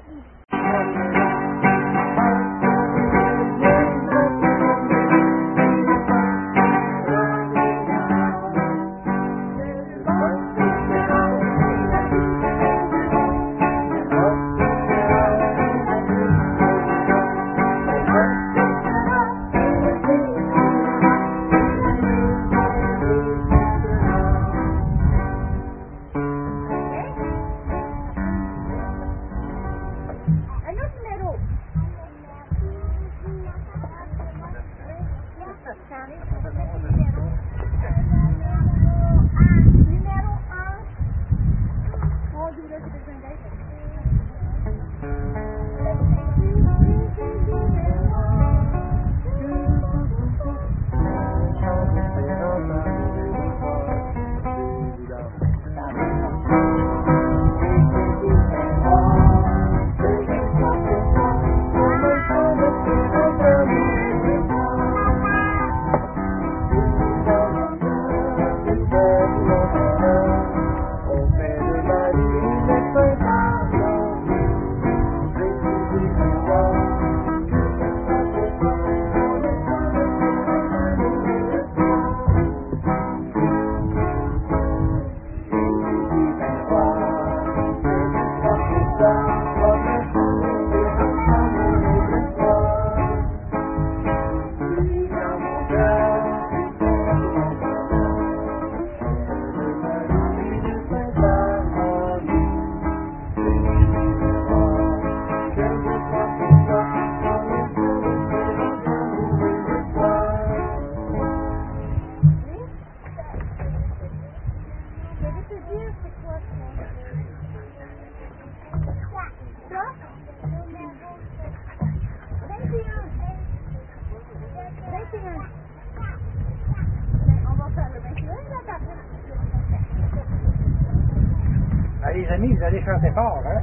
Les amis, vous allez chanter fort, hein?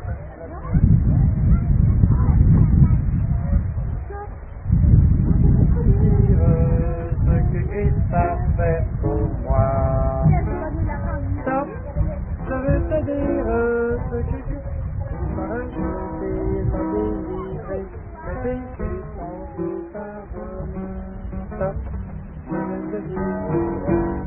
Ce que Christ a fait pour moi. Stop, je veux te dire ce que Christ m'a rajouté, m'a délivré, mes péchés sont tous pardonnés. Stop, je veux te dire.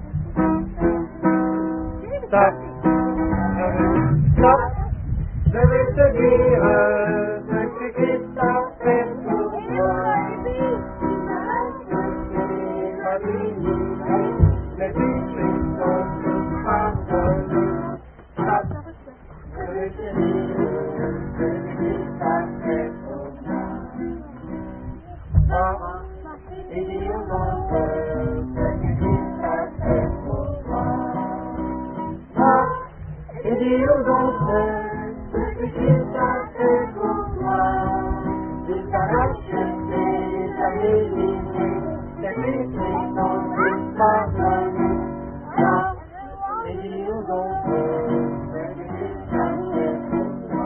Stop. Stop, je vais te dire ce que Christ a fait pour moi. Il m'a rajouté, m'a délivré, mes péchés sont tous pardonnés. Stop, je vais te dire ce que Christ a fait pour moi. Va et dis aux autres ce que Christ a fait pour toi. Et dis aux autres ce que Christ a fait pour toi. Il t'a racheté, il t'a délivré, tes péchés sont tous pardonnés. Et dis aux autres ce que Christ a fait pour toi.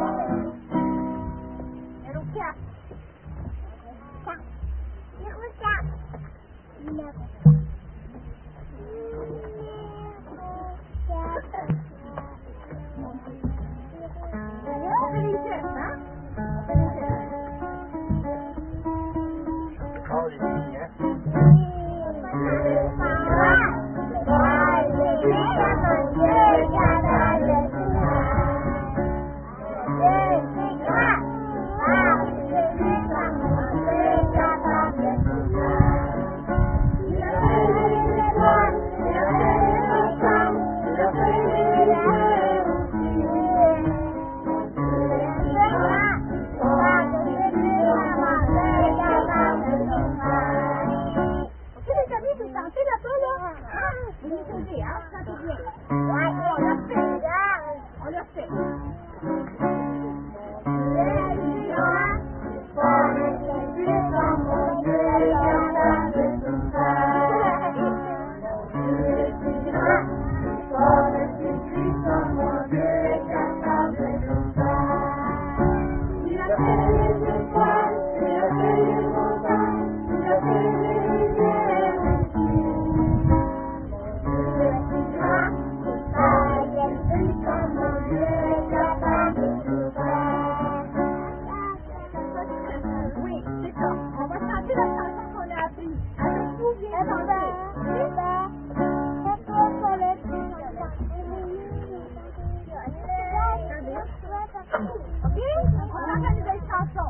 Ok? On entend la nouvelle chanson.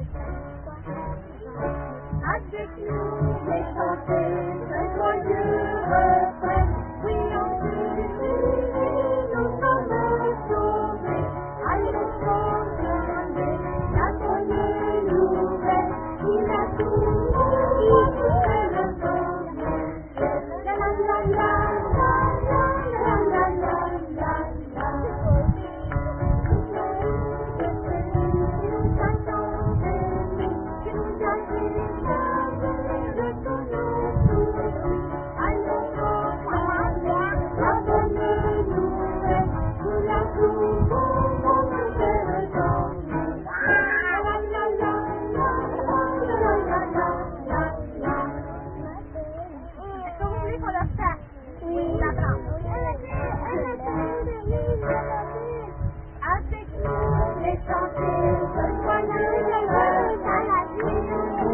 Avec nous, les chanter ce joyeux refrain. Oui, en Jésus, nous sommes sauvés. Allons proclamer la bonne nouvelle. Il a tout fait le bonheur. La la la la la la la la la la. Nous chantons béni, tu nous as fait savoir de ton nom. Allons proclamer la bonne nouvelle. Nous la trouvons dans le cœur d'homme. La la la la la la la la. Est-ce que vous voulez qu'on le fasse? Oui. D'accord. Avec nous, les chanteurs de joyeux à la vie.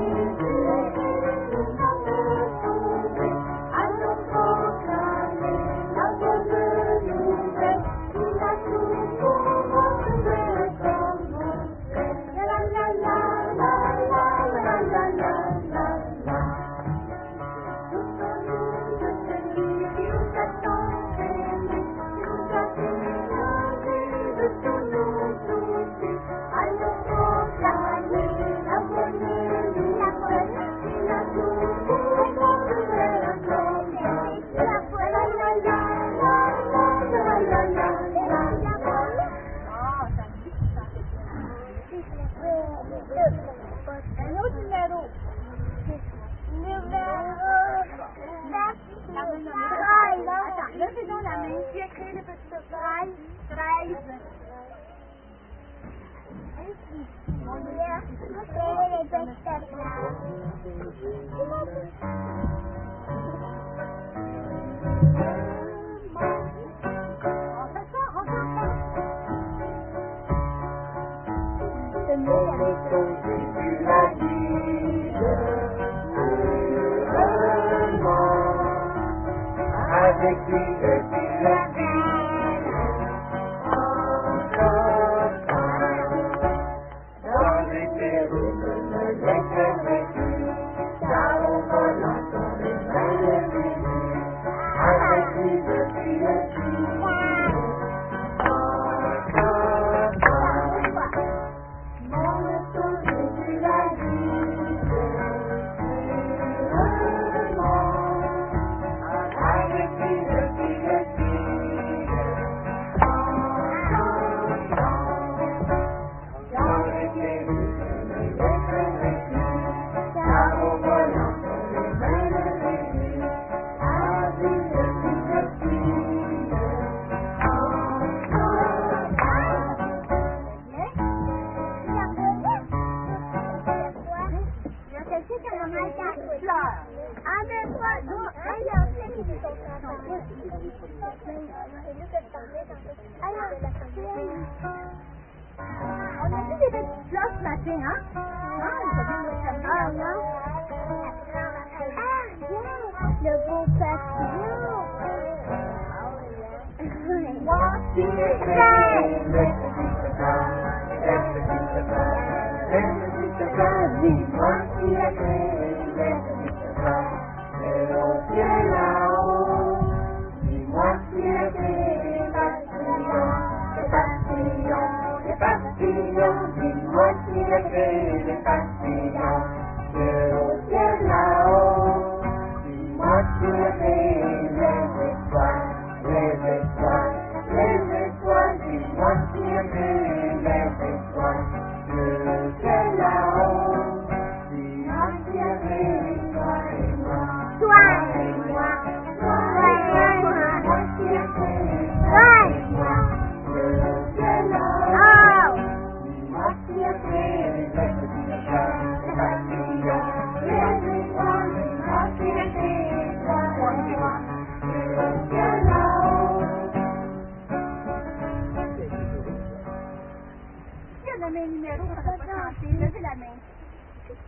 Nous sommes sauvés. Allons proclamer la bonne nouvelle. Il a tout pour retrouver son nom. La la la la la la la la la la. Souvenons-nous de celui qui nous a tant aimés, qui nous a fait de son nom sauvé. Allons proclamer la bonne nouvelle. Il a tout pour retrouver son nom. La la la la la la la la la. Oh, ça me dit ça. Un autre numéro. Attends, levez-nous la main. Qui a créé le petit 13. On fait ça, on fait ça. C'est mieux avec Tu l'as dit, avec lui je suis la vie, encore dans les périls je ne déclarerai plus, car on vole dans les mains de Jésus, avec lui je suis la vie, mon sauvé tu l'as dit, avec lui je suis le fils, dans les périls je ne déclarerai plus, car au volant dans les mains de Jésus, avec lui je suis le fils, On a vu des petites fleurs ce matin, hein? Ah, non? Le beau papillon. Moi, qui est créé, dis-moi qui a créé les au ciel là-haut, dis-moi qui a créé les papillons, dis-moi qui a créé les papillons, au ciel là-haut, dis-moi qui a créé les étoiles, dis-moi qui a créé les étoiles, le ciel là-haut, dis-moi qui a créé toi et moi, toi et moi, moi qui a créé toi et moi, le ciel là-haut, dis-moi qui a créé les petits chats, les papillons, les étoiles, dis-moi qui a créé toi et moi, le ciel là-haut. le même numéro, ça va pas chanter. Levez la main.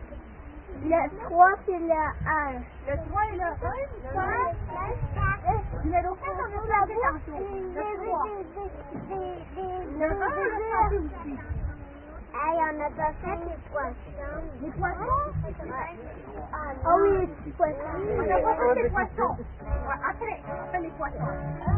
Le 3 c'est le 1. Le 3 et le 1, Le 4 Numéro 5, on va faire tantôt. Le 3. Le 1, on va faire ici. Ah, on a pas fait les poissons. Les poissons? Ah oui, les petits poissons. On n'a pas fait les poissons. Ouais, après, on fait les poissons.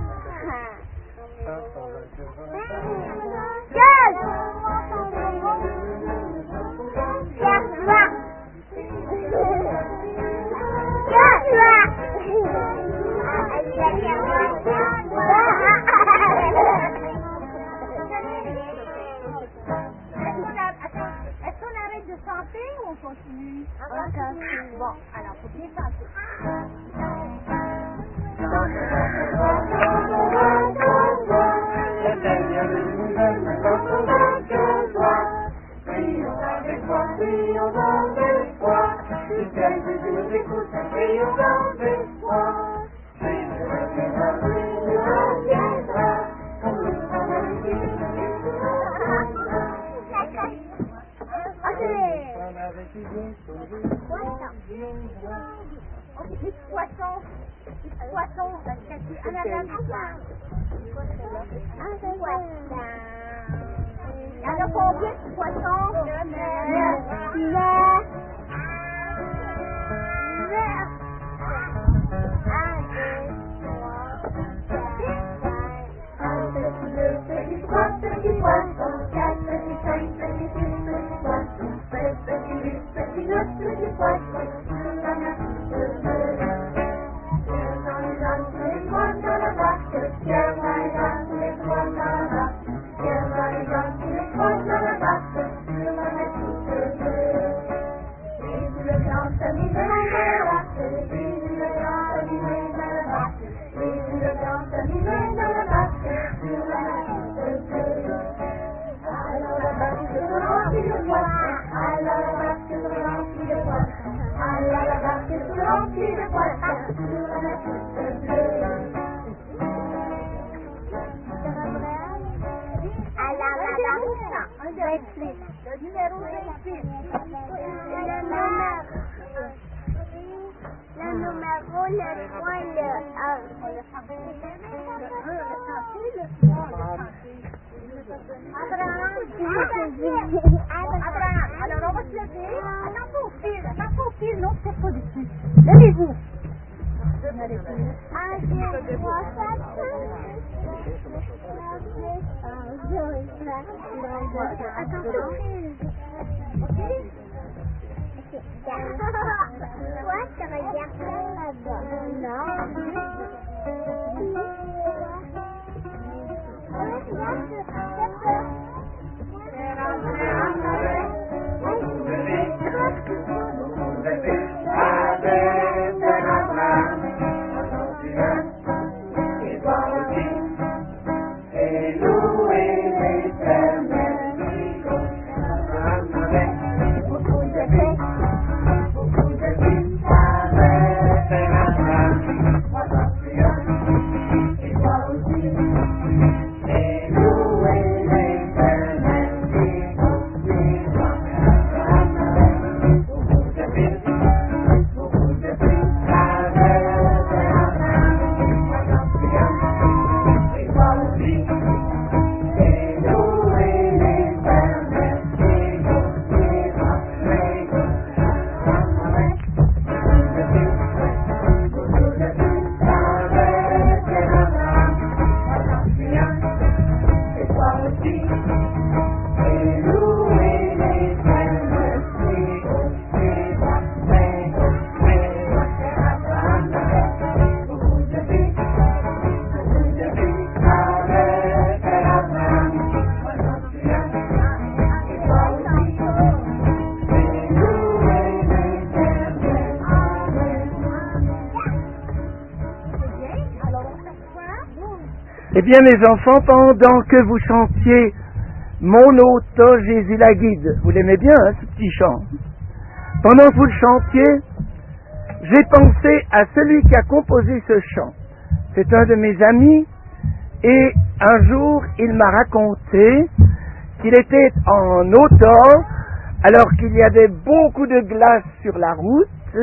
Est-ce qu'on arrête de chanter ou on continue? Bon, alors, faut bien chanter. La dernière des nouvelles, quand on va que toi, prions avec foi, prions dans l'espoir, si quelque Dieu nous écoute, prions dans l'espoir, Jésus reviendra, comme le travail de on avait dit bien sauvé. Les poissons. Les poissons. À la dame. Il y en a combien de poissons? 28. Le numéro 28. Le numéro, le 3, le 1. Le 1, le chanter, le 3, le chanter. Abraham. Abraham. Alors, on va se lever. Attends pas au fil. Non, c'est pas dessus. Levez-vous. Toi, tu regardes là-bas. Non. Eh bien, mes enfants, pendant que vous chantiez Mon auto, Jésus la guide, vous l'aimez bien, hein, ce petit chant. Pendant que vous le chantiez, j'ai pensé à celui qui a composé ce chant. C'est un de mes amis, et un jour, il m'a raconté qu'il était en automne, alors qu'il y avait beaucoup de glace sur la route,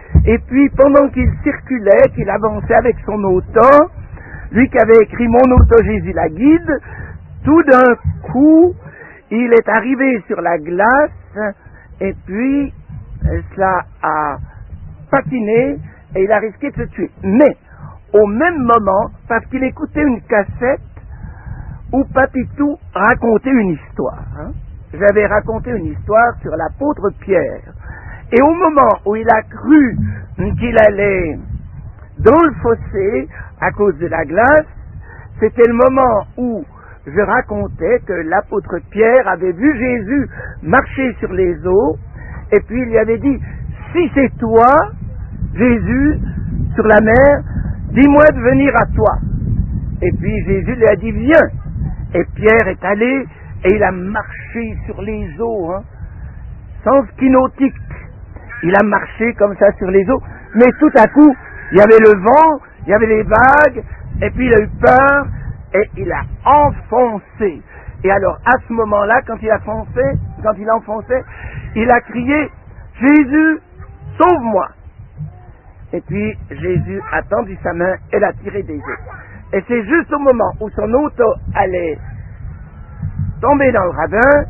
Et puis, pendant qu'il circulait, qu'il avançait avec son auto, lui qui avait écrit Mon auto Jésus la guide, tout d'un coup, il est arrivé sur la glace, et puis, cela a patiné, et il a risqué de se tuer. Mais, au même moment, parce qu'il écoutait une cassette où Papitou racontait une histoire. J'avais raconté une histoire sur l'apôtre Pierre. Et au moment où il a cru qu'il allait dans le fossé à cause de la glace, c'était le moment où je racontais que l'apôtre Pierre avait vu Jésus marcher sur les eaux, et puis il lui avait dit, si c'est toi, Jésus, sur la mer, dis-moi de venir à toi. Et puis Jésus lui a dit, viens. Et Pierre est allé, et il a marché sur les eaux, sans ski nautique. Il a marché comme ça sur les eaux, mais tout à coup, il y avait le vent, il y avait les vagues, et puis il a eu peur, et il a enfoncé. Et alors, à ce moment-là, quand il enfonçait, il a crié, Jésus, sauve-moi. Et puis, Jésus a tendu sa main et l'a tiré des eaux. Et c'est juste au moment où son auto allait tomber dans le ravin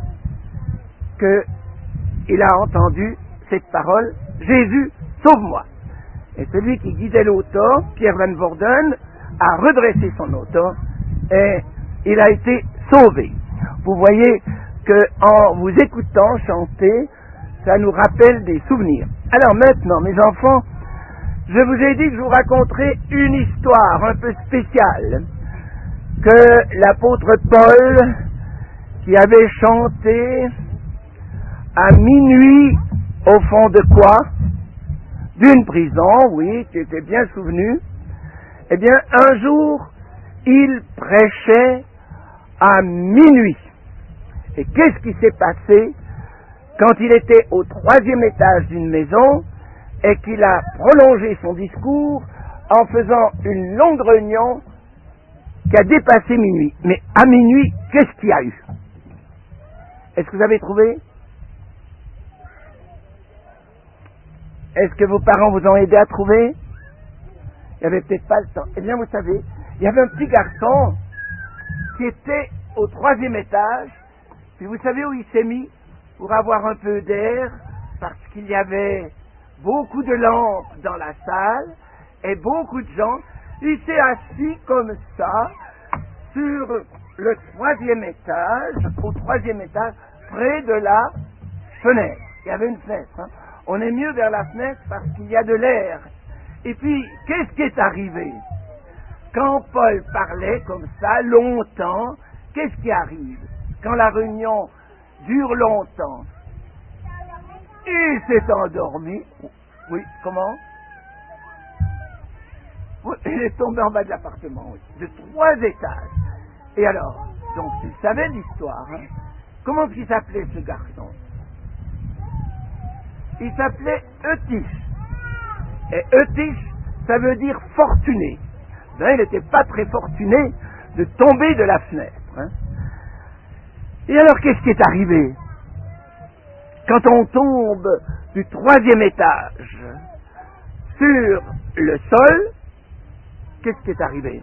qu'il a entendu cette parole, Jésus, sauve-moi. Et celui qui guidait l'auto, Pierre Van Voorden, a redressé son auto et il a été sauvé. Vous voyez qu'en vous écoutant chanter, ça nous rappelle des souvenirs. Alors maintenant, mes enfants, je vous ai dit que je vous raconterai une histoire un peu spéciale que l'apôtre Paul, qui avait chanté à minuit au fond de quoi? D'une prison, oui, qui était bien souvenu. Eh bien, un jour, il prêchait à minuit. Et qu'est-ce qui s'est passé quand il était au 3e étage d'une maison et qu'il a prolongé son discours en faisant une longue réunion qui a dépassé minuit? Mais à minuit, qu'est-ce qu'il y a eu? Est-ce que vous avez trouvé? Est-ce que vos parents vous ont aidé à trouver? Il n'y avait peut-être pas le temps. Eh bien, vous savez, il y avait un petit garçon qui était au 3e étage, puis vous savez où il s'est mis pour avoir un peu d'air, parce qu'il y avait beaucoup de lampes dans la salle et beaucoup de gens. Il s'est assis comme ça sur le 3e étage, au 3e étage, près de la fenêtre. Il y avait une fenêtre. On est mieux vers la fenêtre parce qu'il y a de l'air. Et puis, qu'est-ce qui est arrivé? Quand Paul parlait comme ça, longtemps, qu'est-ce qui arrive? Quand la réunion dure longtemps, il s'est endormi. Oui, comment? Oui, il est tombé en bas de l'appartement, oui, de 3 étages. Et alors, donc, tu savais l'histoire, Comment il s'appelait ce garçon? Il s'appelait Eutyche. Et Eutyche, ça veut dire fortuné. Ben, il n'était pas très fortuné de tomber de la fenêtre. Et alors, qu'est-ce qui est arrivé? Quand on tombe du 3e étage sur le sol, qu'est-ce qui est arrivé?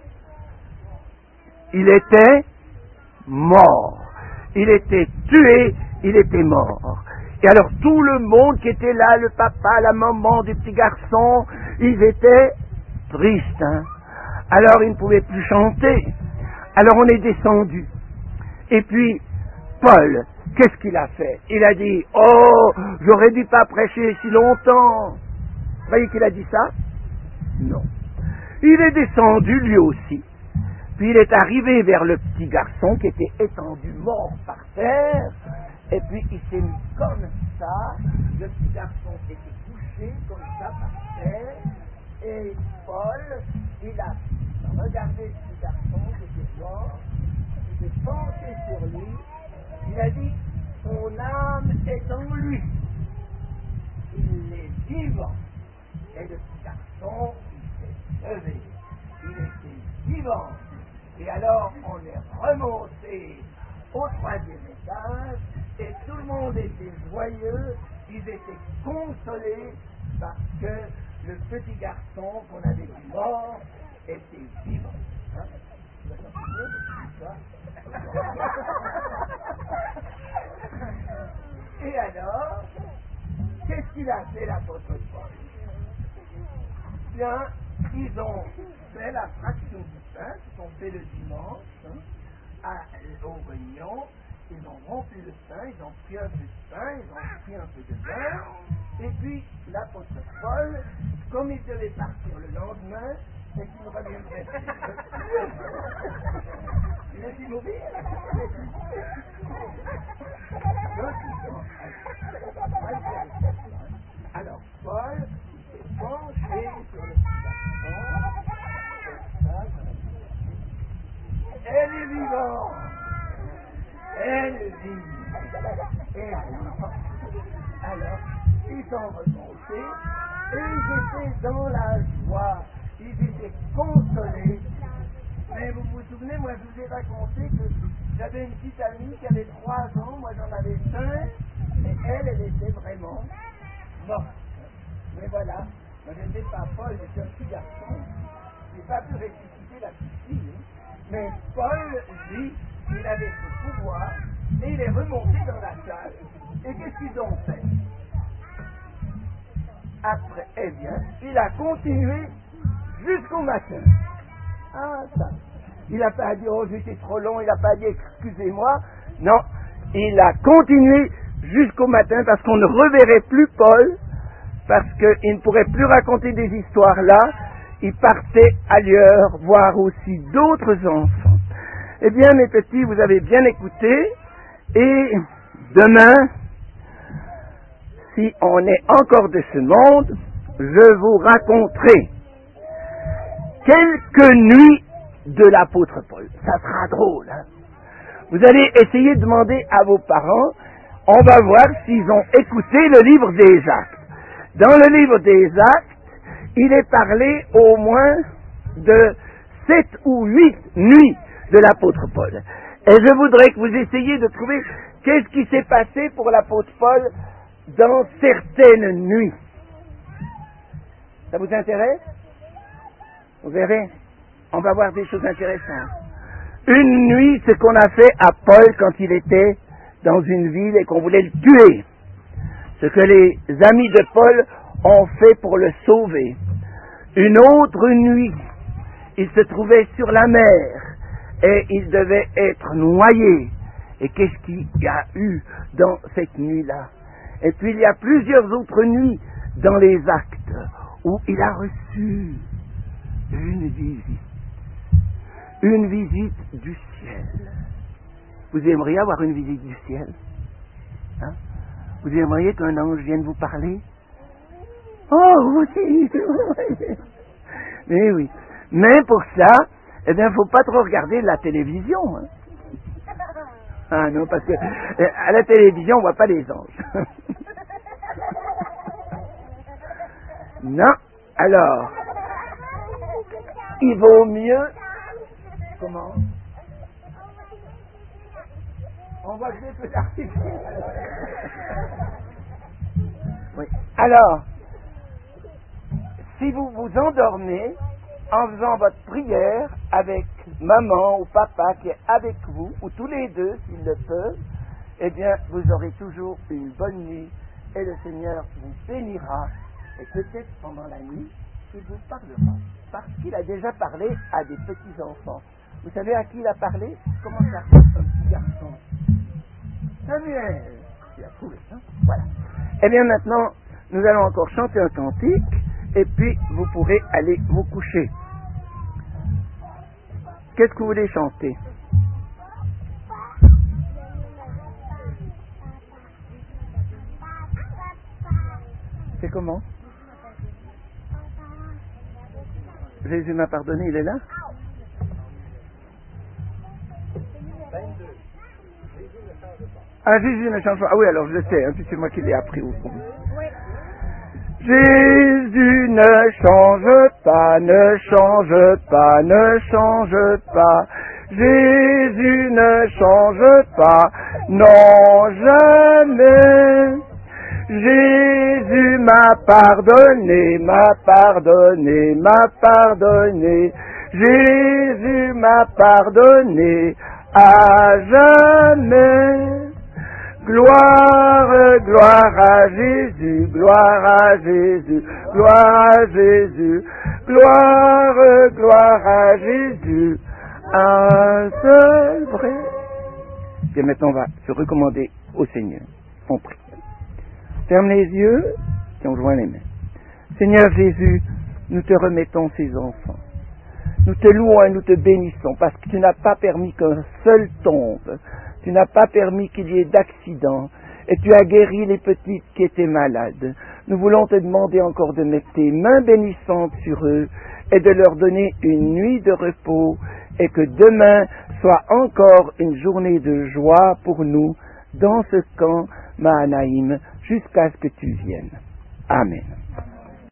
Il était mort. Il était tué, il était mort. Et alors tout le monde qui était là, le papa, la maman du petit garçon, ils étaient tristes. Alors ils ne pouvaient plus chanter. Alors on est descendu. Et puis, Paul, qu'est-ce qu'il a fait? Il a dit, oh, j'aurais dû pas prêcher si longtemps. Vous voyez qu'il a dit ça? Non. Il est descendu lui aussi. Puis il est arrivé vers le petit garçon qui était étendu mort par terre. Et puis il s'est mis comme ça. Le petit garçon était couché comme ça par terre. Et Paul, il a regardé le petit garçon qui était mort. Il s'est penché sur lui. Il a dit, son âme est en lui. Il est vivant. Et le petit garçon, il s'est levé. Il était vivant. Et alors, on est remonté au 3e étage, et tout le monde était joyeux, ils étaient consolés parce que le petit garçon qu'on avait vu mort était vivant. Hein? Vous vous en souvenez de cette histoire? Et alors, qu'est-ce qu'il a fait l'apôtre Paul? Bien, ils ont fait la fraction du pain, qu'ils ont fait le dimanche, aux réunions. Ils ont rompu le pain, ils ont pris un peu de pain, ils ont pris un peu de beurre, et puis l'apôtre Paul, comme il devait partir le lendemain, et qu'il ne reviendrait plus. Il est immobile. Alors Paul s'est penché sur le garçon. Elle est vivante. Elle vit. Et alors, ils sont remontés et ils étaient dans la joie. Ils étaient consolés. Mais vous vous souvenez, moi je vous ai raconté que j'avais une petite amie qui avait 3 ans, moi j'en avais 5, et elle était vraiment morte. Mais voilà, moi je n'étais pas Paul, j'étais un petit garçon. Je n'ai pas pu ressusciter la petite fille. Mais Paul, lui, il avait ce pouvoir et il est remonté dans la salle. Et qu'est-ce qu'ils ont fait? Après, eh bien, il a continué jusqu'au matin. Ah, ça. Il n'a pas dit, oh, j'étais trop long, il n'a pas dit, excusez-moi. Non, il a continué jusqu'au matin parce qu'on ne reverrait plus Paul, parce qu'il ne pourrait plus raconter des histoires là. Il partait ailleurs voir aussi d'autres enfants. Eh bien, mes petits, vous avez bien écouté, et demain, si on est encore de ce monde, je vous raconterai quelques nuits de l'apôtre Paul. Ça sera drôle, hein? Vous allez essayer de demander à vos parents, on va voir s'ils ont écouté le livre des Actes. Dans le livre des Actes, il est parlé au moins de 7 ou 8 nuits de l'apôtre Paul. Et je voudrais que vous essayiez de trouver qu'est-ce qui s'est passé pour l'apôtre Paul dans certaines nuits. Ça vous intéresse? Vous verrez, on va voir des choses intéressantes. Une nuit, ce qu'on a fait à Paul quand il était dans une ville et qu'on voulait le tuer. Ce que les amis de Paul ont fait pour le sauver. Une autre nuit, il se trouvait sur la mer et il devait être noyé. Et qu'est-ce qu'il y a eu dans cette nuit-là? Et puis il y a plusieurs autres nuits dans les Actes où il a reçu une visite du ciel. Vous aimeriez avoir une visite du ciel? Hein? Vous aimeriez qu'un ange vienne vous parler? Oh oui! Mais oui. Mais pour ça, eh bien, il ne faut pas trop regarder la télévision. Hein? Ah non, parce que à la télévision, on ne voit pas les anges. Non. Alors, il vaut mieux... Comment? On voit que des feux d'artifice. Oui. Alors, si vous vous endormez en faisant votre prière avec maman ou papa qui est avec vous, ou tous les deux s'ils le peuvent, eh bien, vous aurez toujours une bonne nuit et le Seigneur vous bénira. Et peut-être pendant la nuit, il vous parlera. Parce qu'il a déjà parlé à des petits-enfants. Vous savez à qui il a parlé? Comment ça s'appelle un petit garçon? Samuel. Tu as trouvé ça? Voilà. Eh bien maintenant, nous allons encore chanter un cantique et puis vous pourrez aller vous coucher. Qu'est-ce que vous voulez chanter? C'est comment? Jésus m'a pardonné, il est là? 22. Ah, Jésus ne change pas. Ah oui, alors je le sais, hein, puis c'est moi qui l'ai appris au fond. Jésus ne change pas, ne change pas, ne change pas. Jésus ne change pas, non jamais. Jésus m'a pardonné, m'a pardonné, m'a pardonné. Jésus m'a pardonné à jamais. Gloire, gloire à Jésus, gloire à Jésus, gloire à Jésus, gloire, gloire à Jésus, un seul vrai. Et maintenant on va se recommander au Seigneur. On prie. Ferme les yeux et on joint les mains. Seigneur Jésus, nous te remettons ces enfants. Nous te louons et nous te bénissons parce que tu n'as pas permis qu'un seul tombe. Tu n'as pas permis qu'il y ait d'accident et tu as guéri les petites qui étaient malades. Nous voulons te demander encore de mettre tes mains bénissantes sur eux et de leur donner une nuit de repos et que demain soit encore une journée de joie pour nous dans ce camp Mahanaïm jusqu'à ce que tu viennes. Amen.